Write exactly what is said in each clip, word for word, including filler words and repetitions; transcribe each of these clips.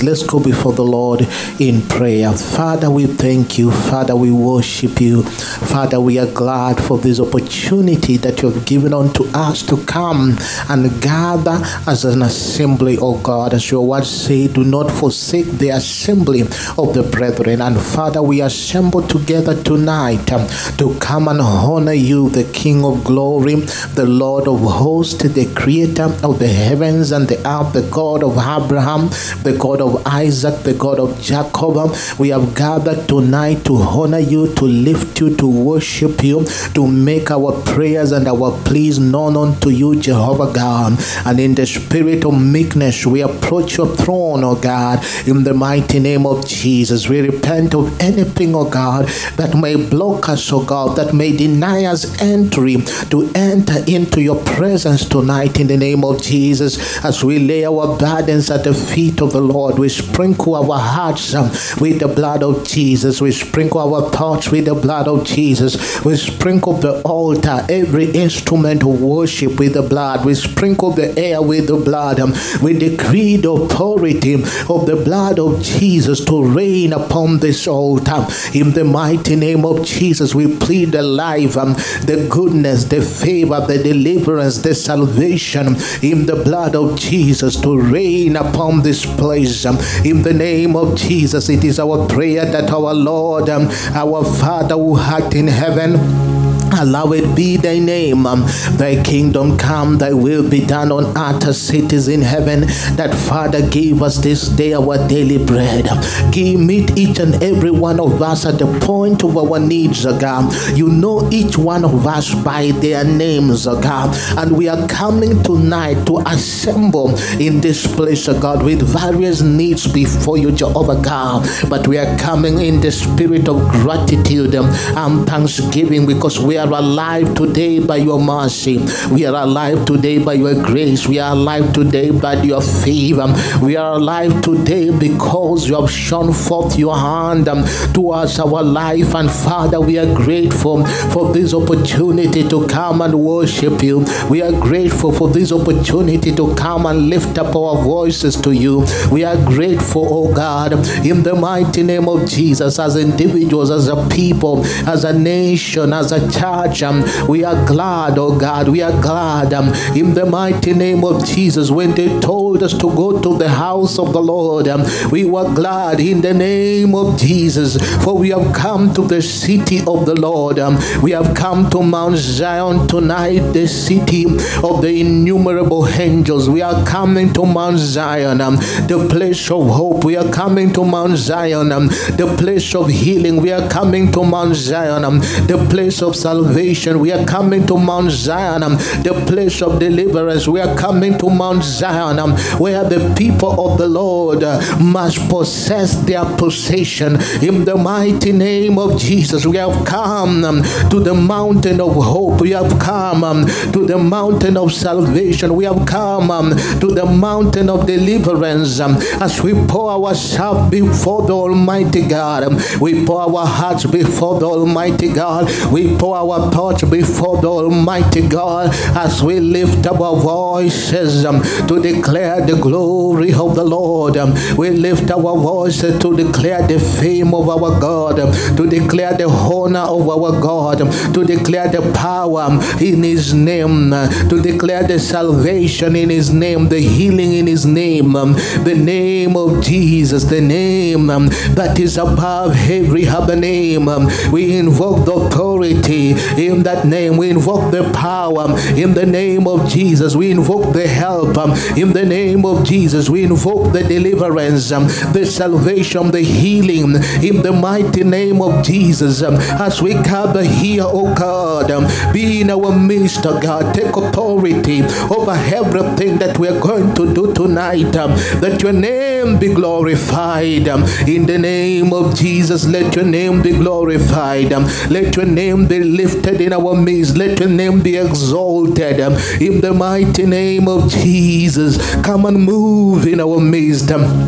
Let's go before the Lord in prayer. Father, we thank you. Father, we worship you. Father, we are glad for this opportunity that you have given unto us to come and gather as an assembly, oh God. As your word say, do not forsake the assembly of the brethren. And Father, we assemble together tonight um, to come and honor you, the King of glory, the Lord of hosts, the creator of the heavens and the earth, the God of Abraham, the God of Isaac, the God of Jacob. We have gathered tonight to honor you, to lift you, to worship you, to make our prayers and our pleas known unto you, Jehovah God. And in the spirit of meekness, we approach your throne, O God, in the mighty name of Jesus. We repent of anything, O God, that may block us, O God, that may deny us entry to enter into your presence tonight in the name of Jesus. As we lay our burdens at the feet of the Lord, we sprinkle our hearts um, with the blood of Jesus. We sprinkle our thoughts with the blood of Jesus. We sprinkle the altar, every instrument of worship with the blood. We sprinkle the air with the blood. Um, we decree the authority of the blood of Jesus to reign upon this altar. In the mighty name of Jesus, we plead the life, um, the goodness, the favor, the deliverance, the salvation in the blood of Jesus to reign upon this place. Um, in the name of Jesus, it is our prayer that our Lord, um, our Father who art in heaven, hallowed be thy name. Um, thy kingdom come, thy will be done on earth as it is in heaven. That Father gave us this day our daily bread. Give meet each and every one of us at the point of our needs, O God. You know each one of us by their names, O God. And we are coming tonight to assemble in this place, O God, with various needs before you, Jehovah God. But we are coming in the spirit of gratitude um, and thanksgiving, because we are alive today by your mercy. We are alive today by your grace. We are alive today by your favor. We are alive today because you have shown forth your hand um, towards our life. And Father, we are grateful for this opportunity to come and worship you. We are grateful for this opportunity to come and lift up our voices to you. We are grateful, oh God, in the mighty name of Jesus, as individuals, as a people, as a nation, as a church. Um, we are glad, oh God, we are glad um, in the mighty name of Jesus. When they told us to go to the house of the Lord, um, we were glad in the name of Jesus, for we have come to the city of the Lord. Um, we have come to Mount Zion tonight, the city of the innumerable angels. We are coming to Mount Zion, um, the place of hope. We are coming to Mount Zion, um, the place of healing. We are coming to Mount Zion, um, the place of salvation. We are coming to Mount Zion, um, the place of deliverance. We are coming to Mount Zion, um, where the people of the Lord uh, must possess their possession. In the mighty name of Jesus, we have come um, to the mountain of hope. We have come um, to the mountain of salvation. We have come um, to the mountain of deliverance. Um, as we pour ourselves before the Almighty God, um, we pour our hearts before the Almighty God. We pour our thoughts before the Almighty God, as we lift up our voices um, to declare the glory of the Lord. Um, we lift our voices to declare the fame of our God, um, to declare the honor of our God, um, to declare the power um, in His name, uh, to declare the salvation in His name, the healing in His name, um, the name of Jesus, the name um, that is above every other name. Um, we invoke the authority in that name. We invoke the power in the name of Jesus. We invoke the help um, in the name of Jesus. We invoke the deliverance, um, the salvation, the healing in the mighty name of Jesus. Um, as we gather here, oh God, um, be in our midst, oh God. Take authority over everything that we are going to do tonight. Um, that your name be glorified um, in the name of Jesus. Let your name be glorified. Um, let your name be lifted in our midst. Let your name be exalted um, in the mighty name of Jesus. Come and move in our midst. Um,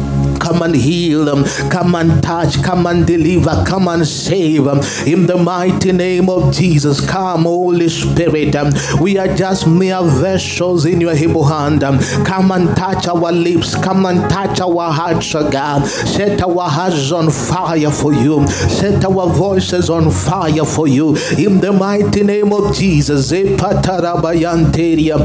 Come and heal, um, come and touch, come and deliver, come and save. Um, in the mighty name of Jesus, come, Holy Spirit. Um, we are just mere vessels in your able hand. Um, come and touch our lips, come and touch our hearts, oh God. Set our hearts on fire for you. Set our voices on fire for you. In the mighty name of Jesus. Epatarabayanteria,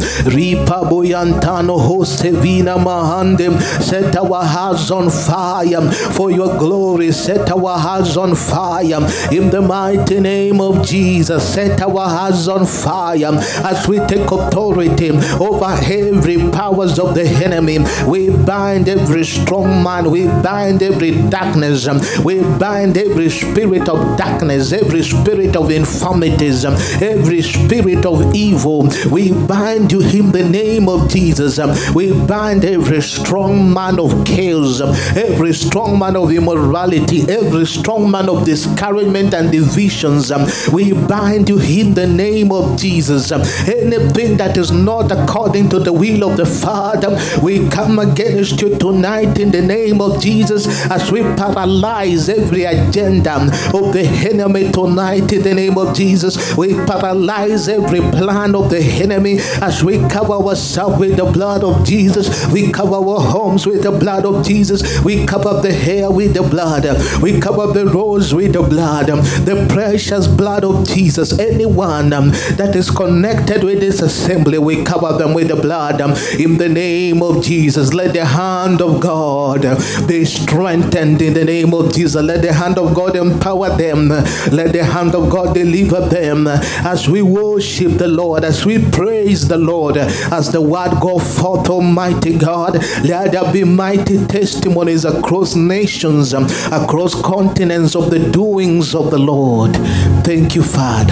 Ripaboyantano Hosevina Mahandem. Set our hearts on fire for your glory. Set our hearts on fire in the mighty name of Jesus. Set our hearts on fire as we take authority over every powers of the enemy. We bind every strong man. We bind every darkness. We bind every spirit of darkness, every spirit of infirmities, every spirit of evil. We bind you in the name of Jesus. We bind every strong man of chaos, every strong man of immorality, every strong man of discouragement and divisions. We bind you in the name of Jesus. Anything that is not according to the will of the Father, we come against you tonight in the name of Jesus as we paralyze every agenda of the enemy tonight in the name of Jesus. We paralyze every plan of the enemy as we cover ourselves with the blood of Jesus. We cover our homes with the blood of Jesus. We cover the hair with the blood. We cover the rose with the blood. The precious blood of Jesus. Anyone um, that is connected with this assembly, we cover them with the blood. Um, in the name of Jesus, let the hand of God be strengthened in the name of Jesus. Let the hand of God empower them. Let the hand of God deliver them as we worship the Lord, as we praise the Lord, as the word go forth, Almighty God. Let there be mighty testimonies across nations, across continents of the doings of the Lord. Thank you, Father.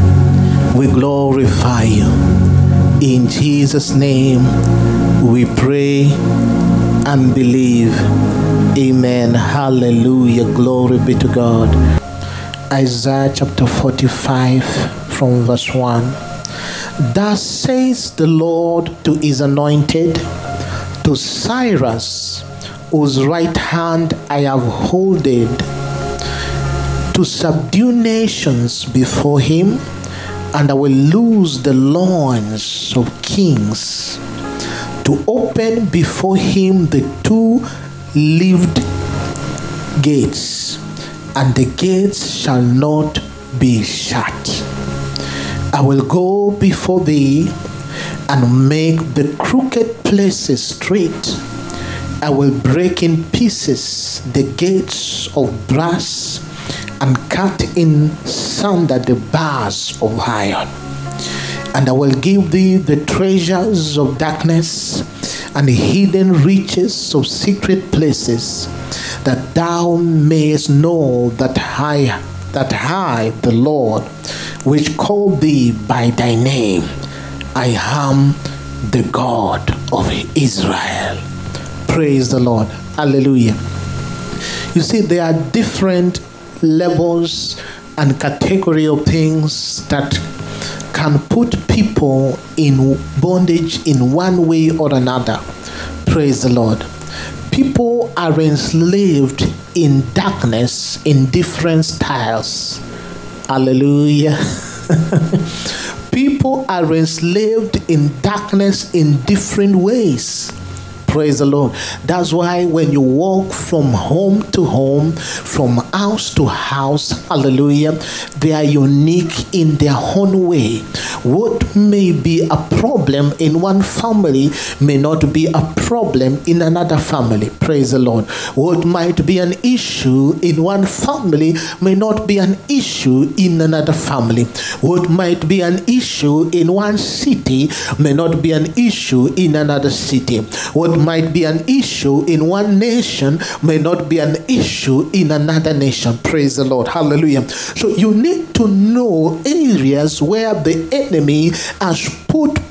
We glorify you. In Jesus' name we pray and believe. Amen. Hallelujah. Glory be to God. Isaiah chapter forty-five from verse one. Thus says the Lord to his anointed, to Cyrus, whose right hand I have holded, to subdue nations before him, and I will loose the loins of kings, to open before him the two-leaved gates, and the gates shall not be shut. I will go before thee and make the crooked places straight. I will break in pieces the gates of brass and cut in sunder the bars of iron. And I will give thee the treasures of darkness and the hidden riches of secret places, that thou mayest know that I, that I, the Lord, which called thee by thy name, I am the God of Israel. Praise the Lord. Hallelujah. You see, there are different levels and category of things that can put people in bondage in one way or another. Praise the Lord. People are enslaved in darkness in different styles. Hallelujah. People are enslaved in darkness in different ways. Praise the Lord. That's why when you walk from home to home, from house to house, hallelujah, they are unique in their own way. What may be a problem in one family may not be a problem in another family. Praise the Lord. What might be an issue in one family may not be an issue in another family. What might be an issue in one city may not be an issue in another city. What might be an issue in one nation may not be an issue in another nation. Praise the Lord. Hallelujah. So you need to know areas where the enemy has put people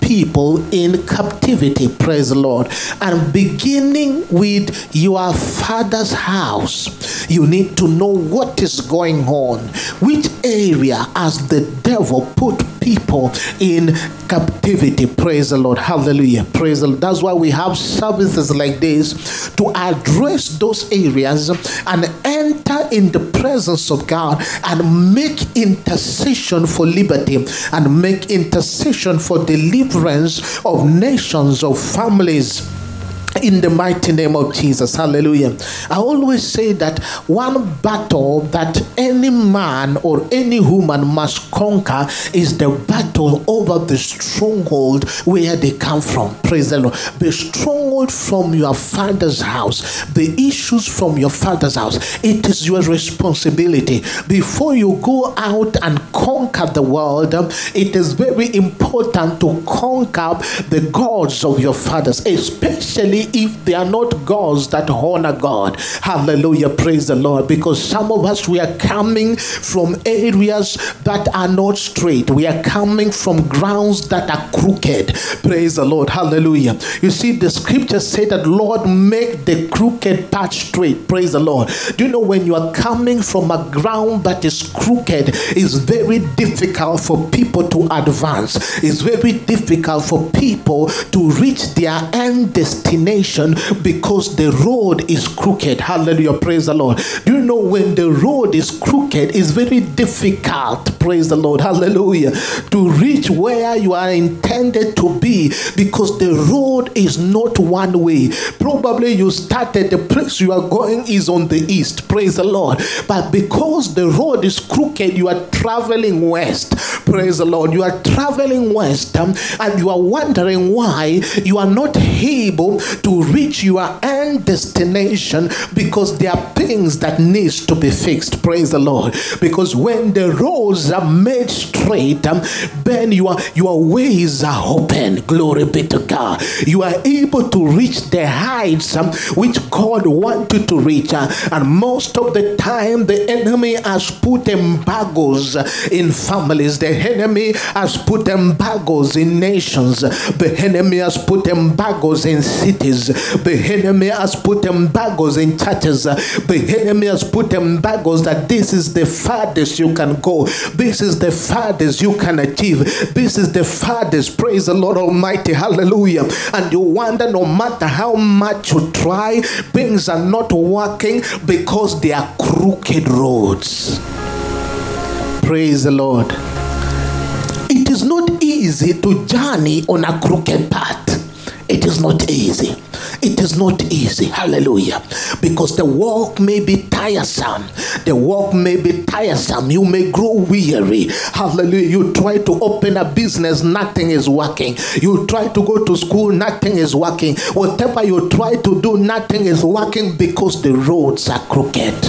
people in captivity, praise the Lord. And beginning with your father's house, you need to know what is going on. Which area has the devil put people in captivity? Praise the Lord. Hallelujah. Praise the Lord. That's why we have services like this to address those areas and enter in the presence of God and make intercession for liberty and make intercession for deliverance of nations, of families, in the mighty name of Jesus. Hallelujah. I always say that one battle that any man or any woman must conquer is the battle over the stronghold where they come from. Praise the Lord. The stronghold from your father's house, the issues from your father's house, it is your responsibility. Before you go out and conquer the world, it is very important to conquer the gods of your fathers, especially if they are not gods that honor God. Hallelujah. Praise the Lord. Because some of us, we are coming from areas that are not straight. We are coming from grounds that are crooked. Praise the Lord. Hallelujah. You see, the scriptures say that, Lord, make the crooked path straight. Praise the Lord. Do you know when you are coming from a ground that is crooked, it's very difficult for people to advance. It's very difficult for people to reach their end destination because the road is crooked. Hallelujah. Praise the Lord. Do you know when the road is crooked, it's very difficult, praise the Lord, hallelujah, to reach where you are intended to be because the road is not one way. Probably you started, the place you are going is on the east, praise the Lord, but because the road is crooked, you are traveling west, praise the Lord. You are traveling west um, and you are wondering why you are not able to reach your end destination because there are things that needs to be fixed, praise the Lord. Because when the roads are made straight, um, then your, your ways are open, glory be to God. You are able to reach the heights um, which God wanted to reach, uh, and most of the time the enemy has put embargoes in families, the enemy has put embargoes in nations, the enemy has put embargoes in cities, the enemy has put embargoes in churches, the enemy has put embargoes that this is the farthest you can go, this is the farthest you can achieve, this is the farthest, praise the Lord Almighty, hallelujah. And you wonder, no matter how much you try, things are not working because they are crooked roads. Praise the Lord. It is not easy to journey on a crooked path. It is not easy. It is not easy. Hallelujah. Because the walk may be tiresome. The walk may be tiresome. You may grow weary. Hallelujah. You try to open a business, nothing is working. You try to go to school, nothing is working. Whatever you try to do, nothing is working because the roads are crooked.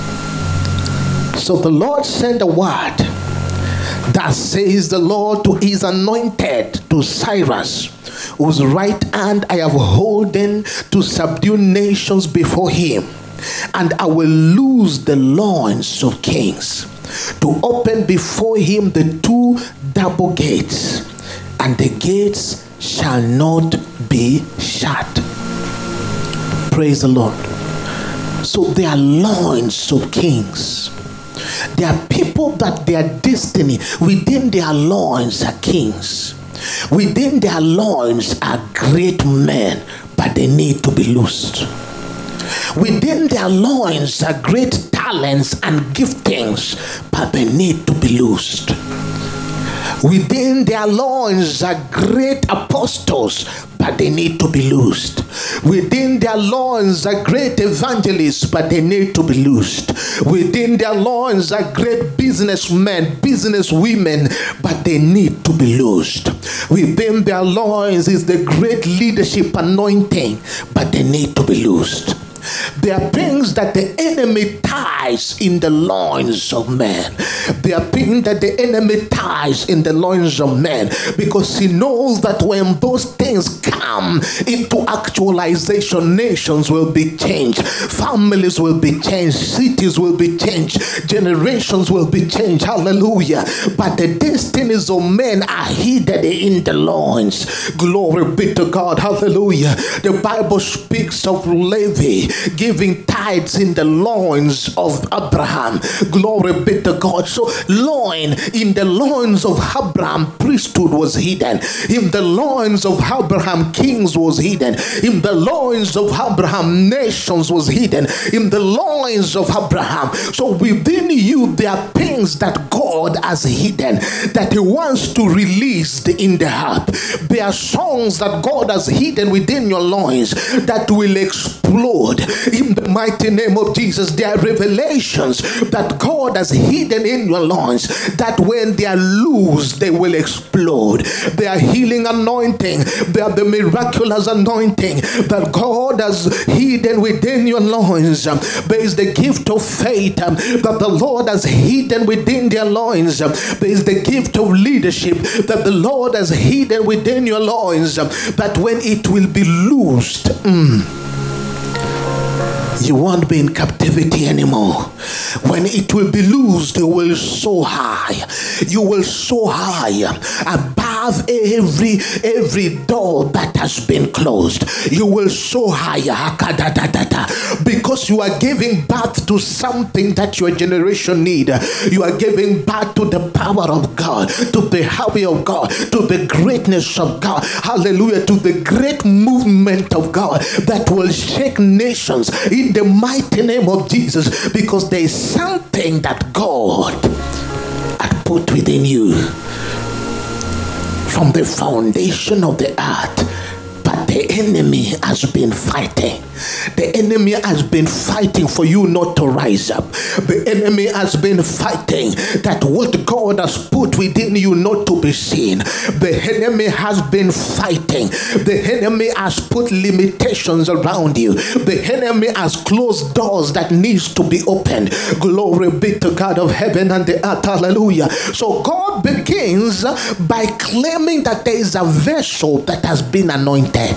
So the Lord sent a word that says the Lord to his anointed, to Cyrus, whose right hand I have holden to subdue nations before him, and I will loose the loins of kings, to open before him the two double gates, and the gates shall not be shut. Praise the Lord. So there are loins of kings. There are people that their destiny within their loins are kings. Within their loins are great men, but they need to be loosed. Within their loins are great talents and giftings, but they need to be loosed. Within their loins are great apostles, but they need to be loosed. Within their loins are great evangelists, but they need to be loosed. Within their loins are great businessmen, businesswomen, but they need to be loosed. Within their loins is the great leadership anointing, but they need to be loosed. There are things that the enemy ties in the loins of man. There are things that the enemy ties in the loins of man, because he knows that when those things come into actualization, nations will be changed, families will be changed, cities will be changed, generations will be changed. Hallelujah. But the destinies of men are hidden in the loins. Glory be to God. Hallelujah. The Bible speaks of Levi giving tithes in the loins of Abraham. Glory be to God. So loin, in the loins of Abraham, priesthood was hidden. In the loins of Abraham, kings was hidden. In the loins of Abraham, nations was hidden. In the loins of Abraham. So within you, there are things that God has hidden that he wants to release in the heart. There are songs that God has hidden within your loins that will explode in the mighty name of Jesus. There are revelations that God has hidden in your loins that when they are loose, they will explode. They are healing anointing. They are the miraculous anointing that God has hidden within your loins. There is the gift of faith that the Lord has hidden within their loins. There is the gift of leadership that the Lord has hidden within your loins, that when it will be loosed, mm, you won't be in captivity anymore. When it will be loosed, you will soar high. You will soar high above every every door that has been closed. You will soar higher because you are giving birth to something that your generation need. You are giving birth to the power of God, to the power of God, to the greatness of God. Hallelujah. To the great movement of God that will shake nations in the mighty name of Jesus, because there is something that God had put within you from the foundation of the earth, but the enemy has been fighting. The enemy has been fighting for you not to rise up. The enemy has been fighting that what God has put within you not to be seen. The enemy has been fighting. The enemy has put limitations around you. The enemy has closed doors that needs to be opened. Glory be to God of heaven and the earth. Hallelujah. So God begins by claiming that there is a vessel that has been anointed.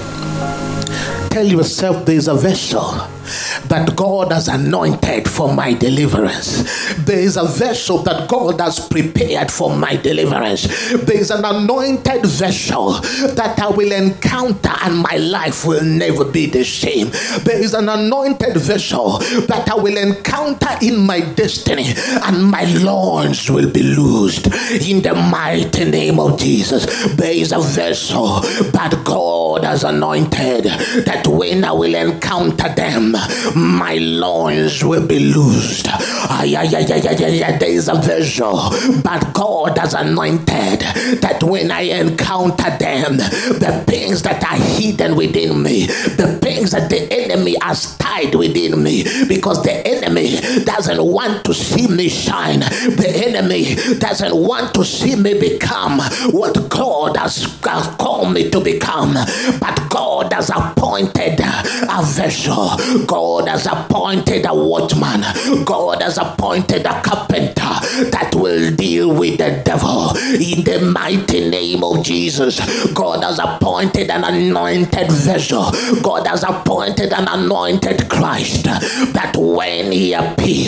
Tell yourself, there is a vessel that God has anointed for my deliverance. There is a vessel that God has prepared for my deliverance. There is an anointed vessel that I will encounter and my life will never be the same. There is an anointed vessel that I will encounter in my destiny and my loins will be loosed in the mighty name of Jesus. There is a vessel that God has anointed that when I will encounter them, my loins will be loosed. Ay, ay, ay, ay, ay, ay, there is a vessel, but God has anointed that when I encounter them, the things that are hidden within me, the things that the enemy has tied within me, because the enemy doesn't want to see me shine. The enemy doesn't want to see me become what God has called me to become. But God has appointed a vessel. God has appointed a watchman. God has appointed a carpenter that will deal with the devil in the mighty name of Jesus. God has appointed an anointed vessel. God has appointed an anointed Christ that when he appears,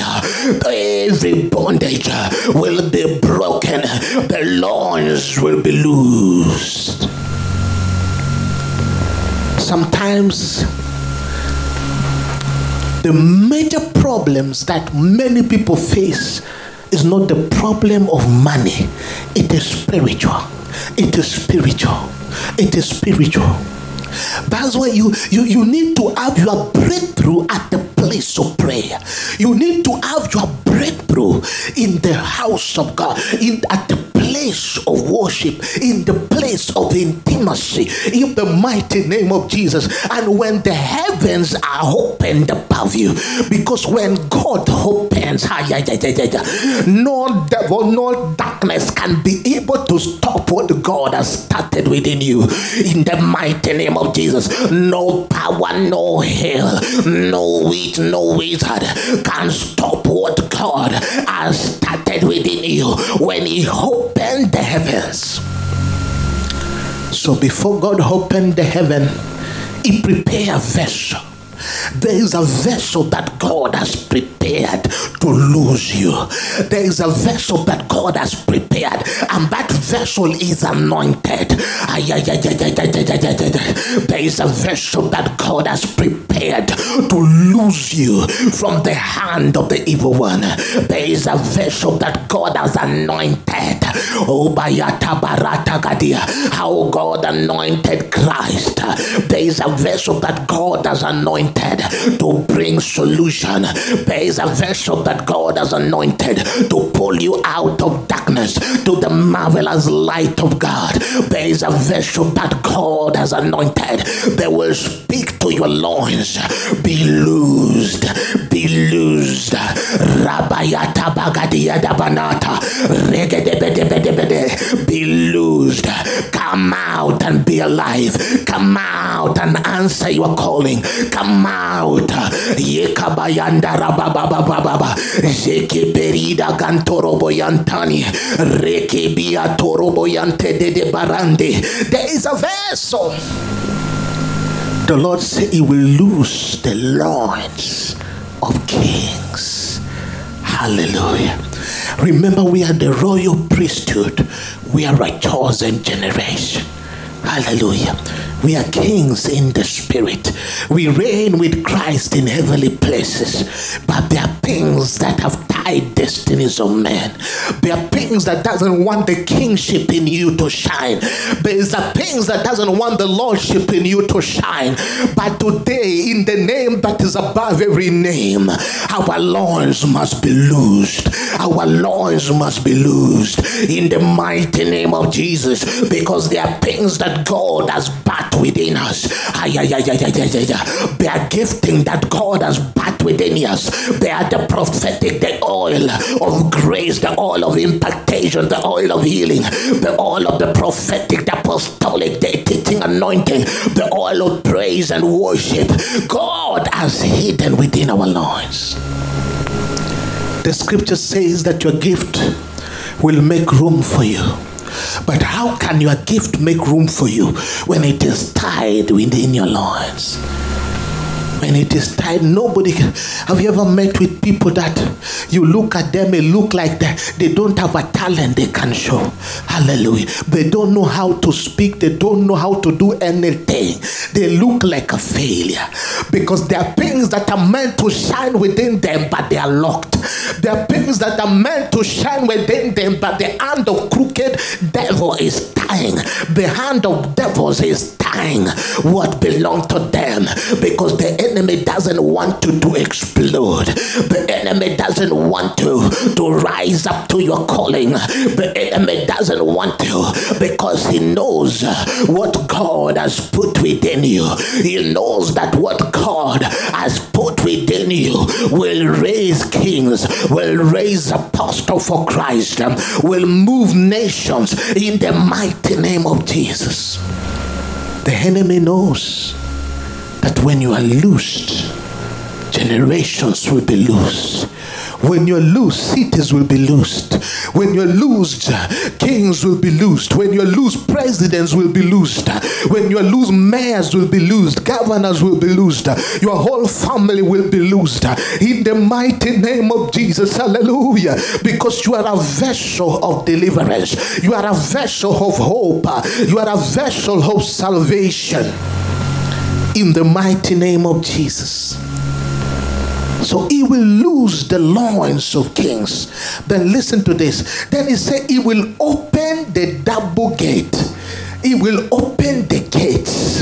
every bondage will be broken. The loins will be loosed. Sometimes the major problems that many people face is not the problem of money. It is spiritual. It is spiritual. It is spiritual. That's why you, you, you need to have your breakthrough at the place of prayer. You need to have your breakthrough in the house of God, in at the place place of worship, in the place of intimacy, in the mighty name of Jesus. And when the heavens are opened above you, because when God opens, no devil, no darkness can be able to stop what God has started within you. In the mighty name of Jesus, no power, no hell, no witch, no wizard can stop what God has started within you when He opened the heavens. So before God opened the heaven, He prepared a vessel. There is a vessel that God has prepared to lose you. There is a vessel that God has prepared, and that vessel is anointed. There is a vessel that God has prepared to lose you from the hand of the evil one. There is a vessel that God has anointed. Oh, Bayata Barata Gadia, how God anointed Christ. There is a vessel that God has anointed to bring solution. There is a vessel that God has anointed to pull you out of darkness to the marvelous light of God. There is a vessel that God has anointed that will speak to your loins. Be loosed, be loosed. Rabayata Bagadia Dabanata, Regedebedebedebede, be loosed. Come out and be alive. Come out and answer your calling. Come out. Yekabayanda rabababababa. Zeke perida gantorobo yantani. Reke bia torobo yante de barande. There is a vessel. The Lord said He will loose the loins of kings. Hallelujah. Remember, we are the royal priesthood. We are a chosen generation. Hallelujah. We are kings in the spirit. We reign with Christ in heavenly places. But there are things that have tied destinies of men. There are things that doesn't want the kingship in you to shine. There is a things that doesn't want the lordship in you to shine. But today, in the name that is above every name, our loins must be loosed. Our loins must be loosed in the mighty name of Jesus, because there are things that God has bathed within us. They are gifting that God has bathed within us. They are the prophetic, the oil of grace, the oil of impartation, the oil of healing, the oil of the prophetic, the apostolic, the teaching anointing, the oil of praise and worship. God has hidden within our loins. The scripture says that your gift will make room for you. But how can your gift make room for you when it is tied within your loins? When it is tied, nobody can. Have you ever met with people that you look at them, it look like that they don't have a talent they can show? Hallelujah. They don't know how to speak. They don't know how to do anything. They look like a failure because there are things that are meant to shine within them, but they are locked. There are things that are meant to shine within them, but the hand of crooked devil is tying. The hand of devils is tying what belongs to them, because the enemy doesn't want to, to explode. The enemy doesn't want to, to rise up to your calling. The enemy doesn't want to, because he knows what God has put within you. He knows that what God has put within you will raise kings, will raise apostles for Christ, will move nations in the mighty name of Jesus. The enemy knows that when you are loosed, generations will be loosed. When you're loose, cities will be loosed. When you're loosed, kings will be loosed. When you're loose, presidents will be loosed. When you're loose, mayors will be loosed. Governors will be loosed. Your whole family will be loosed. In the mighty name of Jesus, hallelujah. Because you are a vessel of deliverance. You are a vessel of hope. You are a vessel of salvation. In the mighty name of Jesus. So he will lose the loins of kings. Then listen to this. Then he said he will open the double gate. He will open the gates.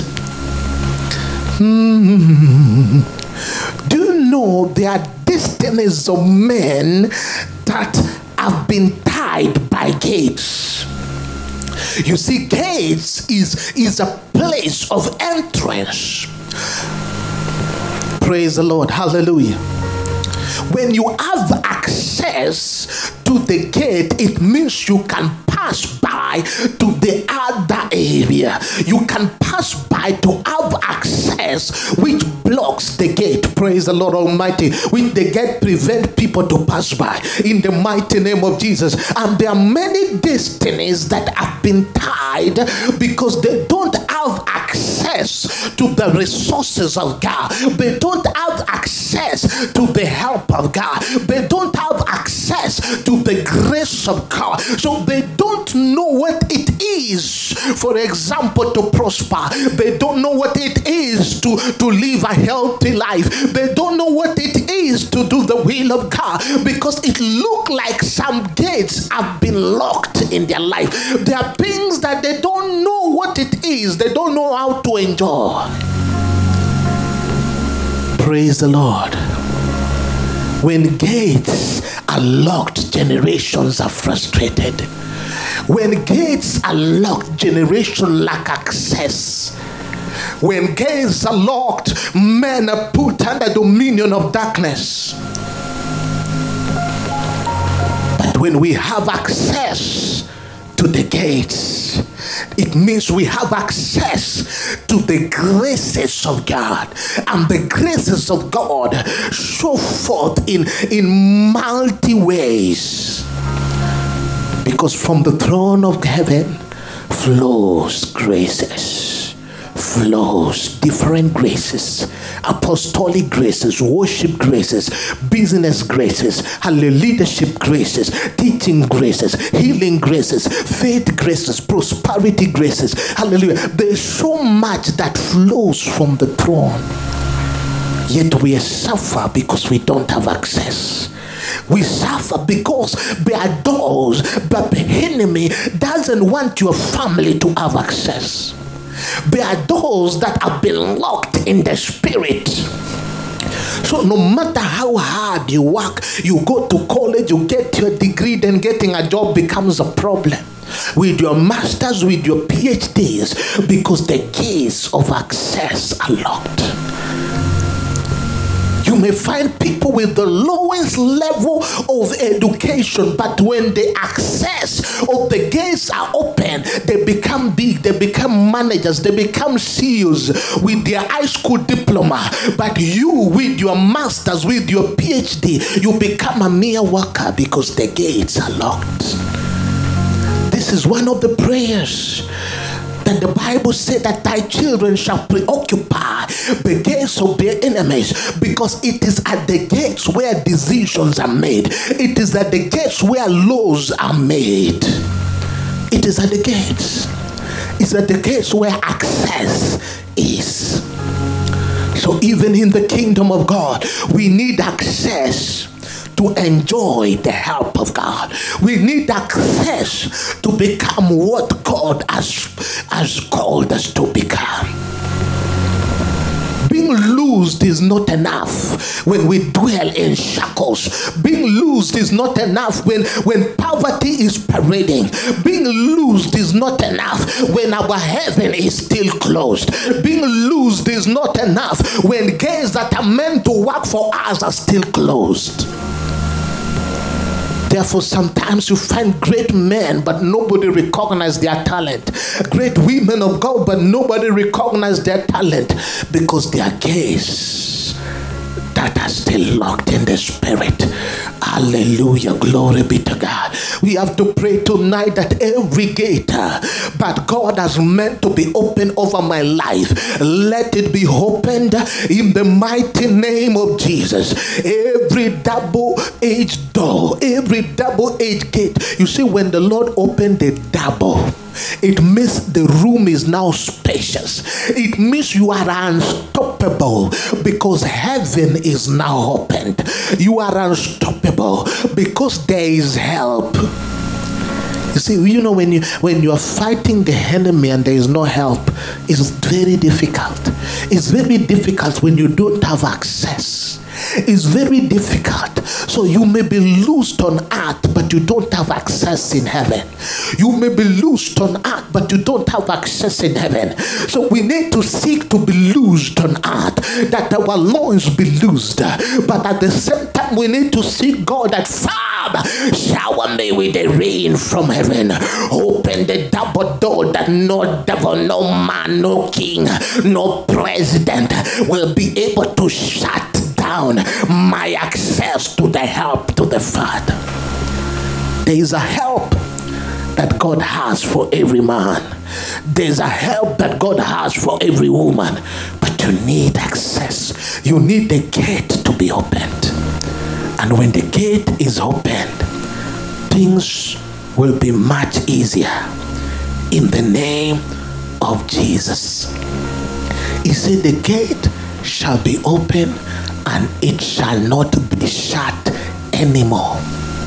Hmm. Do you know there are destinies of men that have been tied by by gates. You see, gates is, is a place of entrance. Praise the Lord. Hallelujah. When you have access to the gate, it means you can pass by to the other area. You can pass by to have access which blocks the gate. Praise the Lord Almighty. Which the gate prevent people to pass by in the mighty name of Jesus. And there are many destinies that have been tied because they don't have access to the resources of God. They don't have access to the help of God. They don't have access to the grace of God. So they don't know what it is, for example, to prosper. They don't know what it is to, to live a healthy life. They don't know what it is to do the will of God, because it looks like some gates have been locked in their life. There are things that they don't know what it is. They don't know how to enjoy. Praise the Lord. When gates are locked, generations are frustrated. When gates are locked, generations lack access. When gates are locked, men are put under dominion of darkness. But when we have access to the gates, it means we have access to the graces of God. And the graces of God show forth in, in multi ways. Because from the throne of heaven flows graces. Flows different graces, apostolic graces, worship graces, business graces, leadership graces, teaching graces, healing graces, faith graces, prosperity graces. Hallelujah. There's so much that flows from the throne. Yet we suffer because we don't have access. We suffer because there are doors, but the enemy doesn't want your family to have access. There are doors that have been locked in the spirit. So no matter how hard you work, you go to college, you get your degree, then getting a job becomes a problem. With your masters, with your P H Ds, because the gates of access are locked. You may find people with the lowest level of education, but when the access of the gates are open, they become big, they become managers, they become C E Os with their high school diploma. But you, with your masters, with your P H D, you become a mere worker because the gates are locked. This is one of the prayers that the Bible said that thy children shall preoccupy the gates of their enemies, because it is at the gates where decisions are made. It is at the gates where laws are made. It is at the gates. It's at the gates where access is. So even in the kingdom of God, we need access to enjoy the help of God. We need access to become what God has, has called us to become. Being loosed is not enough when we dwell in shackles. Being loosed is not enough when, when poverty is parading. Being loosed is not enough when our heaven is still closed. Being loosed is not enough when gates that are meant to work for us are still closed. Therefore, sometimes you find great men, but nobody recognizes their talent. Great women of God, but nobody recognizes their talent because their gates that are still locked in the spirit. Hallelujah. Glory be to God. We have to pray tonight that every gate uh, that God has meant to be open over my life, let it be opened in the mighty name of Jesus. Every double-edged door, every double-edged gate. You see, when the Lord opened the double, it means the room is now spacious. It means you are unstoppable because heaven is now opened. You are unstoppable because there is help. You see, you know, when you when you are fighting the enemy and there is no help, it's very difficult. It's very difficult when you don't have access. It's very difficult. So you may be loosed on earth, but you don't have access in heaven. You may be loosed on earth, but you don't have access in heaven. So we need to seek to be loosed on earth, that our loins be loosed. But at the same time, we need to seek God that, Father, shower me with the rain from heaven. Open the double door that no devil, no man, no king, no president will be able to shut down my access to the help to the Father. There is a help that God has for every man. There's a help that God has for every woman. But you need access. You need the gate to be opened. And when the gate is opened, things will be much easier. In the name of Jesus. He said the gate shall be open and it shall not be shut anymore.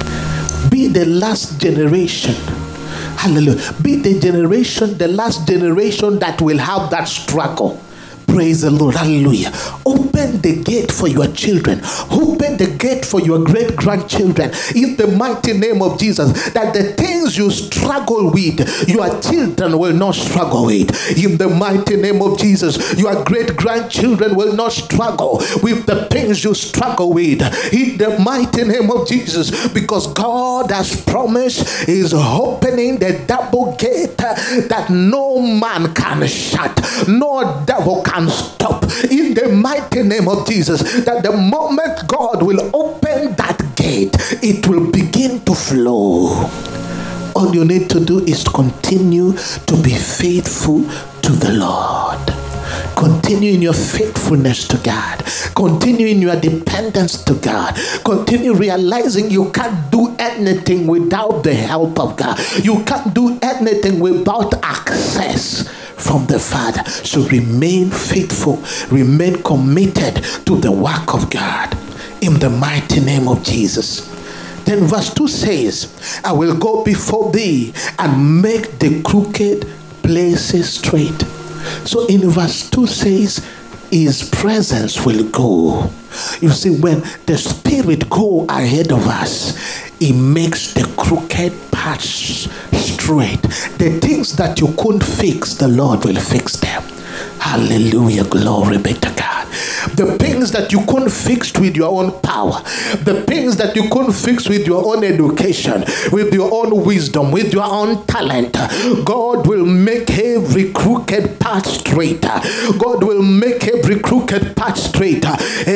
Be the last generation. Hallelujah. Be the generation, the last generation that will have that struggle. Praise the Lord. Hallelujah. Open the gate for your children. Open the gate for your great grandchildren. In the mighty name of Jesus. That the things you struggle with, your children will not struggle with. In the mighty name of Jesus. Your great grandchildren will not struggle with the things you struggle with. In the mighty name of Jesus. Because God has promised, is opening the double gate that no man can shut. No devil can stop. In the mighty name of Jesus, that the moment God will open that gate, it will begin to flow. All you need to do is continue to be faithful to the Lord. Continue in your faithfulness to God. Continue in your dependence to God. Continue realizing you can't do anything without the help of God. You can't do anything without access from the Father. So remain faithful. Remain committed to the work of God. In the mighty name of Jesus. Then verse two says, I will go before thee and make the crooked places straight. So in verse two says, his presence will go. You see, when the Spirit go ahead of us, he makes the crooked paths straight. The things that you couldn't fix, the Lord will fix them. Hallelujah. Glory be to God. The things that you couldn't fix with your own power, the things that you couldn't fix with your own education, with your own wisdom, with your own talent, God will make every crooked path straighter. God will make every crooked path straighter.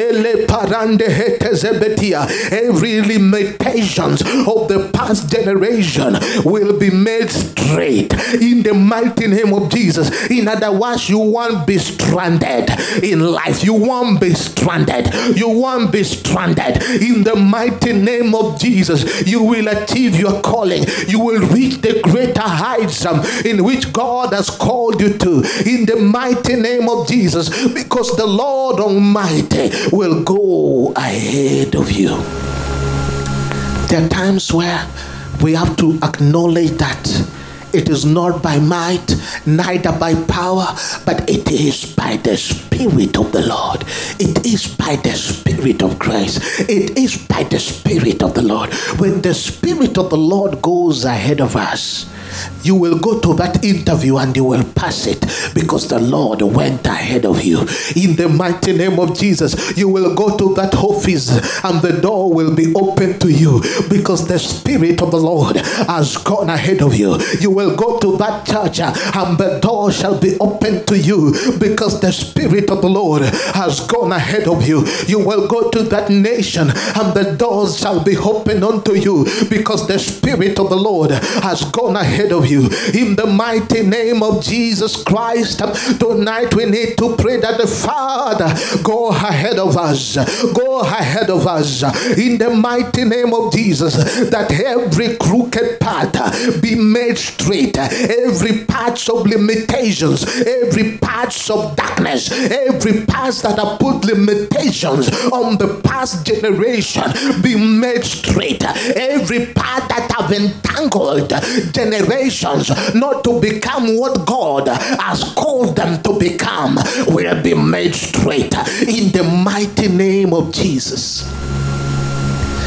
Every limitations of the past generation will be made straight in the mighty name of Jesus. In other words, you won't be stranded in life. You won't be stranded. You won't be stranded. In the mighty name of Jesus, you will achieve your calling. You will reach the greater heights um, in which God has called you to. In the mighty name of Jesus, because the Lord Almighty will go ahead of you. There are times where we have to acknowledge that it is not by might, neither by power, but it is by the Spirit of the Lord. It is by the Spirit of Christ. It is by the Spirit of the Lord. When the Spirit of the Lord goes ahead of us, you will go to that interview and you will pass it because the Lord went ahead of you. In the mighty name of Jesus, you will go to that office and the door will be open to you because the Spirit of the Lord has gone ahead of you. You will go to that church and the door shall be open to you because the Spirit of the Lord has gone ahead of you. You will go to that nation and the doors shall be open unto you because the Spirit of the Lord has gone ahead of you. In the mighty name of Jesus Christ, tonight we need to pray that the Father go ahead of us. Go ahead of us. In the mighty name of Jesus, that every crooked path be made straight. Every path of limitations, every path of darkness, every path that have put limitations on the past generation be made straight. Every path that have entangled generations not to become what God has called them to become will be made straight in the mighty name of Jesus.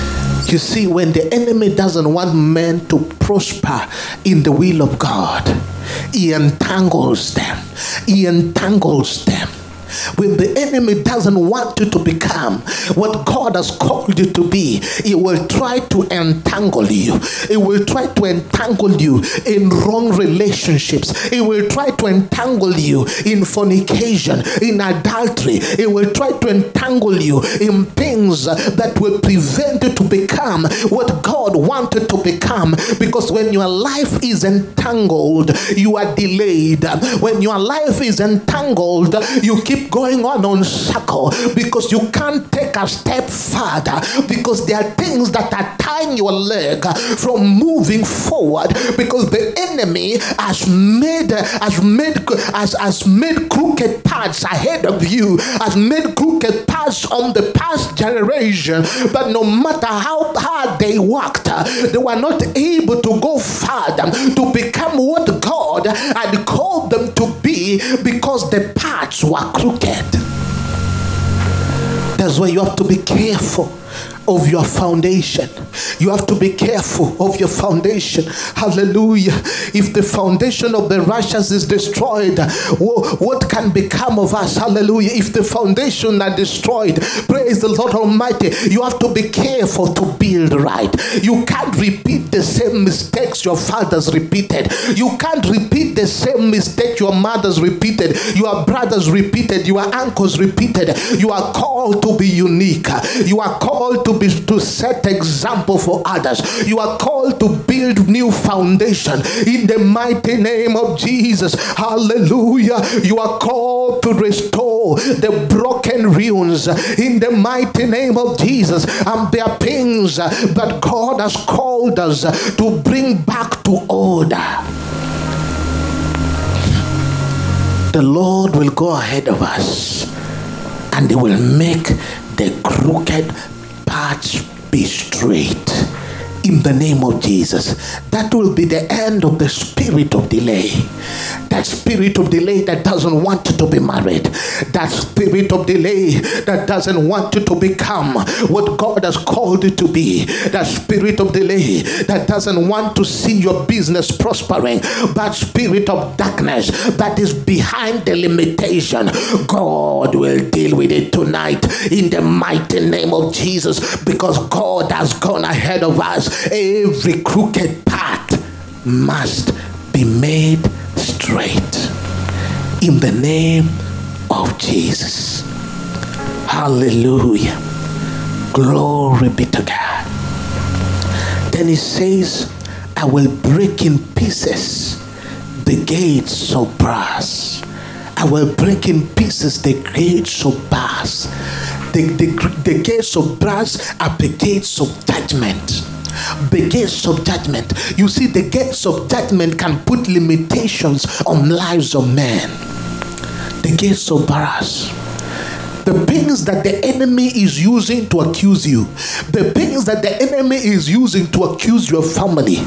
You see, when the enemy doesn't want men to prosper in the will of God, he entangles them. He entangles them. When the enemy doesn't want you to become what God has called you to be, he will try to entangle you. He will try to entangle you in wrong relationships. He will try to entangle you in fornication, in adultery. He will try to entangle you in things that will prevent you to become what God wanted to become. Because when your life is entangled, you are delayed. When your life is entangled, you keep going on on circle because you can't take a step further, because there are things that are tying your leg from moving forward, because the enemy has made has made has, has made crooked paths ahead of you, has made crooked paths on the past generation. But no matter how hard they worked, they were not able to go further to become what God had called them to be, because the paths were crooked. That's why you have to be careful of your foundation. You have to be careful of your foundation. Hallelujah. If the foundation of the righteous is destroyed, what can become of us? Hallelujah. If the foundation are destroyed, praise the Lord Almighty, you have to be careful to build right. You can't repeat the same mistakes your fathers repeated. You can't repeat the same mistake your mothers repeated, your brothers repeated, your uncles repeated. You are called to be unique. You are called to be to set example for others. You are called to build new foundation in the mighty name of Jesus. Hallelujah. You are called to restore the broken ruins in the mighty name of Jesus. And there are things that God has called us to bring back to order. The Lord will go ahead of us, and he will make the crooked paths be straight in the name of Jesus. That will be the end of the spirit of delay. That spirit of delay that doesn't want you to be married. That spirit of delay that doesn't want you to become what God has called you to be. That spirit of delay that doesn't want to see your business prospering. That spirit of darkness that is behind the limitation. God will deal with it tonight in the mighty name of Jesus, because God has gone ahead of us. Every crooked path must be made straight in the name of Jesus. Hallelujah. Glory be to God. Then he says, I will break in pieces the gates of brass. I will break in pieces the gates of brass. The, the, the gates of brass are the gates of judgment. The gates of judgment. You see, the gates of judgment can put limitations on lives of men. The gates of brass. The things that the enemy is using to accuse you. The things that the enemy is using to accuse your family.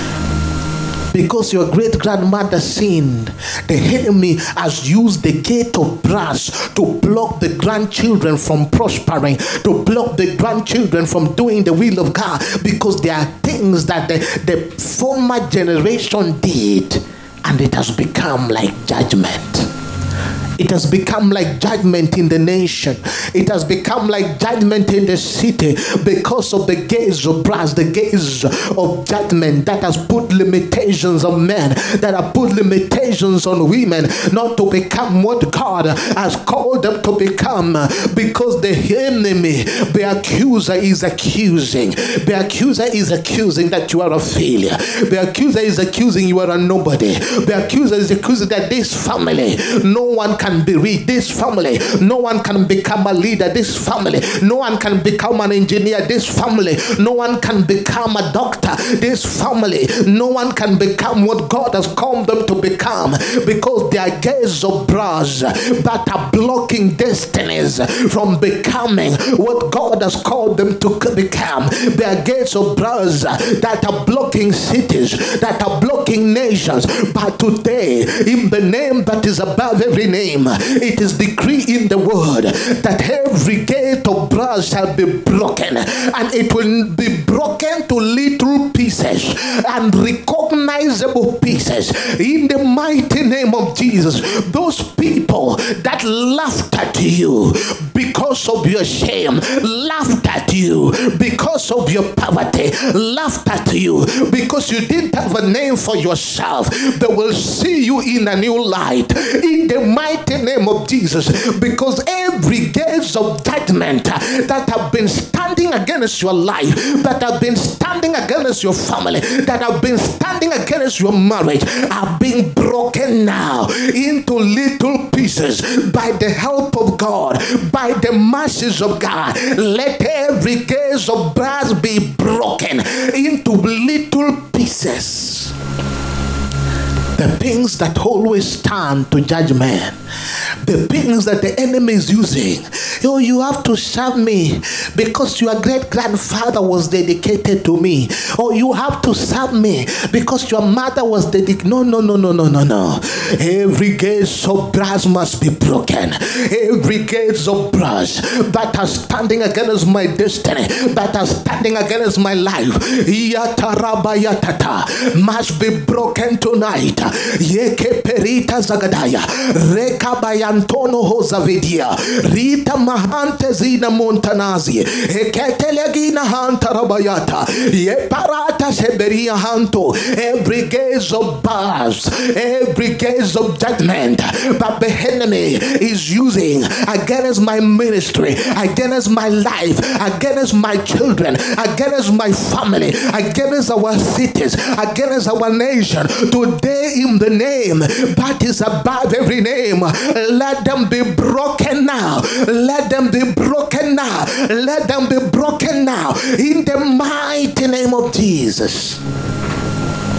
Because your great grandmother sinned, the enemy has used the gate of brass to block the grandchildren from prospering, to block the grandchildren from doing the will of God, because there are things that the, the former generation did, and it has become like judgment. It has become like judgment in the nation. It has become like judgment in the city because of the gates of brass, the gates of judgment that has put limitations on men, that have put limitations on women not to become what God has called them to become, because the enemy, the accuser is accusing. The accuser is accusing that you are a failure. The accuser is accusing you are a nobody. The accuser is accusing that this family, no one can Can be rich. This family, no one can become a leader. This family, no one can become an engineer. This family, no one can become a doctor. This family, no one can become what God has called them to become, because they are gates of brass that are blocking destinies from becoming what God has called them to become. They are gates of brass that are blocking cities, that are blocking nations. But today, in the name that is above every name, name, it is decreed in the word that every gate of brass shall be broken, and it will be broken to little pieces and recognizable pieces in the mighty name of Jesus. Those people that laughed at you because of your shame, laughed at you because of your poverty, laughed at you because you didn't have a name for yourself, they will see you in a new light in the mighty name of Jesus. Because every gaze of judgment that have been standing against your life, that have been standing against your family, that have been standing against your marriage, are being broken now into little pieces by the help of God, by the mercies of God. Let every gaze of brass be broken into little pieces. The things that always stand to judge man, the things that the enemy is using. Oh, you have to serve me because your great grandfather was dedicated to me. Or you have to serve me because your mother was dedicated. No, no, no, no, no, no, no. Every gate of brass must be broken. Every gate of brass that are standing against my destiny, that are standing against my life, must be broken tonight. Yeke perita zagadaya, reka bayantono hozavidia, rita mahante zina montanazi, eketelegina hanta rabayata, ye parata seberia hanto. Every gaze of bars, every gaze of judgment that the enemy is using against my ministry, against my life, against my children, against my family, against our cities, against our nation, today in the name that is above every name, let them be broken now. Let them be broken now. Let them be broken now in the mighty name of Jesus.